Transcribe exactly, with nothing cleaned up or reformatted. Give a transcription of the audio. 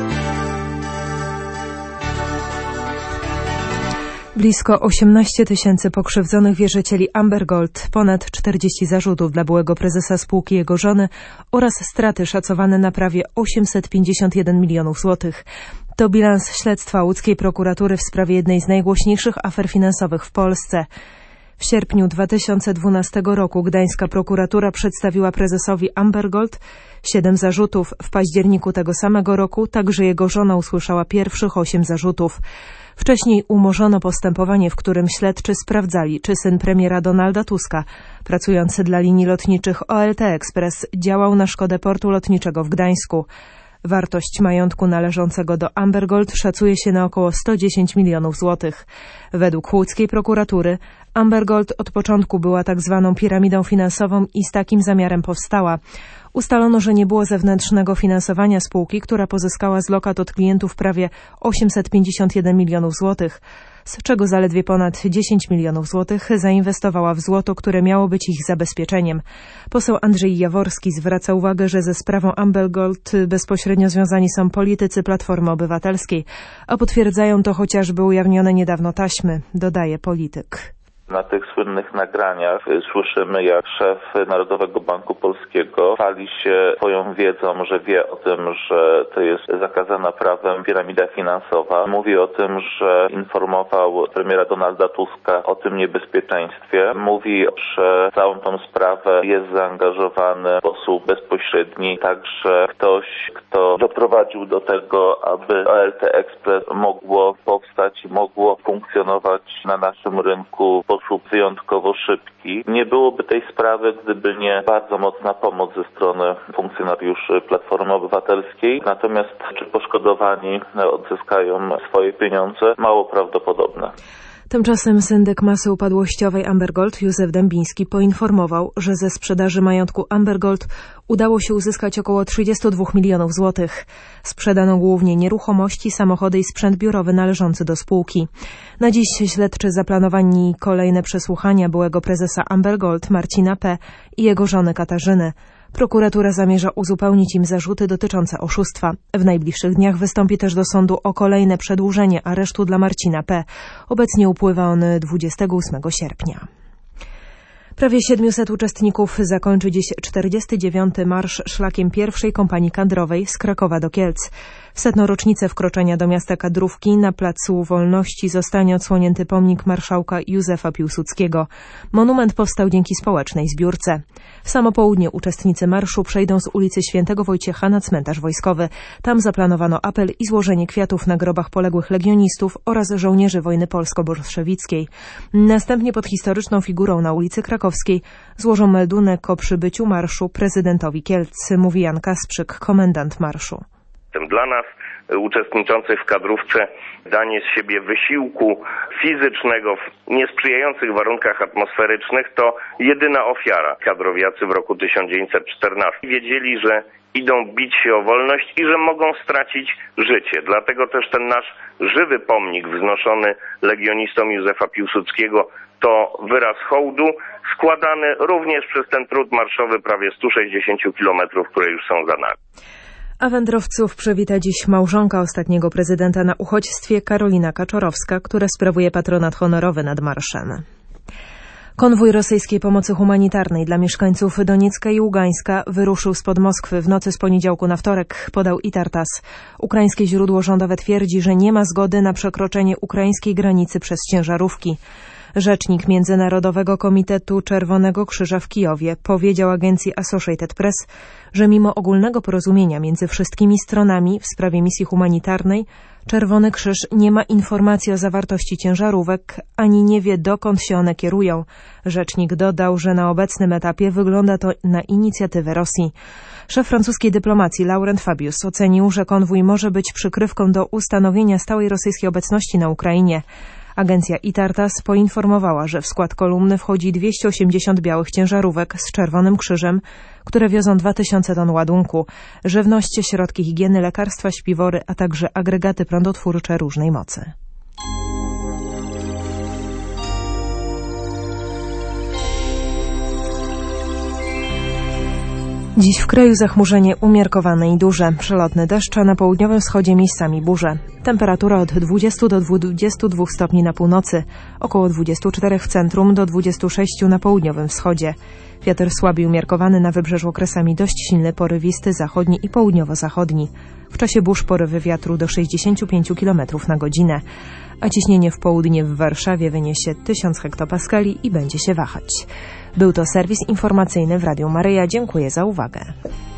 Blisko osiemnaście tysięcy pokrzywdzonych wierzycieli Amber Gold, ponad czterdzieści zarzutów dla byłego prezesa spółki i jego żony oraz straty szacowane na prawie osiemset pięćdziesiąt jeden milionów złotych. To bilans śledztwa łódzkiej prokuratury w sprawie jednej z najgłośniejszych afer finansowych w Polsce. W sierpniu dwa tysiące dwunastego roku gdańska prokuratura przedstawiła prezesowi Amber Gold siedem zarzutów. W październiku tego samego roku także jego żona usłyszała pierwszych osiem zarzutów. Wcześniej umorzono postępowanie, w którym śledczy sprawdzali, czy syn premiera Donalda Tuska, pracujący dla linii lotniczych O L T Express, działał na szkodę portu lotniczego w Gdańsku. Wartość majątku należącego do Amber Gold szacuje się na około sto dziesięć milionów złotych. Według łódzkiej prokuratury Amber Gold od początku była tak zwaną piramidą finansową i z takim zamiarem powstała. Ustalono, że nie było zewnętrznego finansowania spółki, która pozyskała z lokat od klientów prawie osiemset pięćdziesiąt jeden milionów złotych, z czego zaledwie ponad dziesięć milionów złotych zainwestowała w złoto, które miało być ich zabezpieczeniem. Poseł Andrzej Jaworski zwraca uwagę, że ze sprawą Amber Gold bezpośrednio związani są politycy Platformy Obywatelskiej, a potwierdzają to chociażby ujawnione niedawno taśmy, dodaje polityk. Na tych słynnych nagraniach słyszymy, jak szef Narodowego Banku Polskiego chwali się swoją wiedzą, że wie o tym, że to jest zakazana prawem piramida finansowa. Mówi o tym, że informował premiera Donalda Tuska o tym niebezpieczeństwie. Mówi, że całą tą sprawę jest zaangażowany w sposób bezpośredni. Także ktoś, kto doprowadził do tego, aby O L T Express mogło powstać i mogło funkcjonować na naszym rynku w sposób wyjątkowo szybki. Nie byłoby tej sprawy, gdyby nie bardzo mocna pomoc ze strony funkcjonariuszy Platformy Obywatelskiej. Natomiast czy poszkodowani odzyskają swoje pieniądze? Mało prawdopodobne. Tymczasem syndyk masy upadłościowej Amber Gold, Józef Dębiński, poinformował, że ze sprzedaży majątku Amber Gold udało się uzyskać około trzydzieści dwa milionów złotych. Sprzedano głównie nieruchomości, samochody i sprzęt biurowy należący do spółki. Na dziś śledczy zaplanowali kolejne przesłuchania byłego prezesa Amber Gold, Marcina P. i jego żony Katarzyny. Prokuratura zamierza uzupełnić im zarzuty dotyczące oszustwa. W najbliższych dniach wystąpi też do sądu o kolejne przedłużenie aresztu dla Marcina P. Obecnie upływa on dwudziestego ósmego sierpnia. Prawie siedmiuset uczestników zakończy dziś czterdziesty dziewiąty marsz szlakiem pierwszej kompanii kadrowej z Krakowa do Kielc. W setną rocznicę wkroczenia do miasta Kadrówki na Placu Wolności zostanie odsłonięty pomnik marszałka Józefa Piłsudskiego. Monument powstał dzięki społecznej zbiórce. W samo południe uczestnicy marszu przejdą z ulicy Świętego Wojciecha na cmentarz wojskowy. Tam zaplanowano apel i złożenie kwiatów na grobach poległych legionistów oraz żołnierzy wojny polsko-bolszewickiej. Następnie pod historyczną figurą na ulicy Krakowskiej złożą meldunek o przybyciu marszu prezydentowi Kielc, mówi Jan Kasprzyk, komendant marszu. Dla nas, uczestniczących w kadrówce, danie z siebie wysiłku fizycznego w niesprzyjających warunkach atmosferycznych to jedyna ofiara. Kadrowiacy w roku tysiąc dziewięćset czternastym wiedzieli, że idą bić się o wolność i że mogą stracić życie. Dlatego też ten nasz żywy pomnik wznoszony legionistom Józefa Piłsudskiego to wyraz hołdu, składany również przez ten trud marszowy prawie stu sześćdziesięciu kilometrów, które już są za nami. A wędrowców przywita dziś małżonka ostatniego prezydenta na uchodźstwie, Karolina Kaczorowska, która sprawuje patronat honorowy nad marszem. Konwój rosyjskiej pomocy humanitarnej dla mieszkańców Doniecka i Ługańska wyruszył spod Moskwy w nocy z poniedziałku na wtorek, podał Itartas. Ukraińskie źródło rządowe twierdzi, że nie ma zgody na przekroczenie ukraińskiej granicy przez ciężarówki. Rzecznik Międzynarodowego Komitetu Czerwonego Krzyża w Kijowie powiedział agencji Associated Press, że mimo ogólnego porozumienia między wszystkimi stronami w sprawie misji humanitarnej, Czerwony Krzyż nie ma informacji o zawartości ciężarówek, ani nie wie, dokąd się one kierują. Rzecznik dodał, że na obecnym etapie wygląda to na inicjatywę Rosji. Szef francuskiej dyplomacji Laurent Fabius ocenił, że konwój może być przykrywką do ustanowienia stałej rosyjskiej obecności na Ukrainie. Agencja Itartas poinformowała, że w skład kolumny wchodzi dwieście osiemdziesiąt białych ciężarówek z Czerwonym Krzyżem, które wiozą dwa tysiące ton ładunku, żywność, środki higieny, lekarstwa, śpiwory, a także agregaty prądotwórcze różnej mocy. Dziś w kraju zachmurzenie umiarkowane i duże. Przelotny deszcz, a na południowym wschodzie miejscami burze. Temperatura od dwudziestu do dwudziestu dwóch stopni na północy, około dwudziestu czterech w centrum do dwudziestu sześciu na południowym wschodzie. Wiatr słaby i umiarkowany, na wybrzeżu okresami dość silny, porywisty, zachodni i południowo-zachodni. W czasie burz porywy wiatru do sześćdziesięciu pięciu kilometrów na godzinę, a ciśnienie w południe w Warszawie wyniesie tysiąc hektopaskali i będzie się wahać. Był to serwis informacyjny w Radiu Maryja. Dziękuję za uwagę.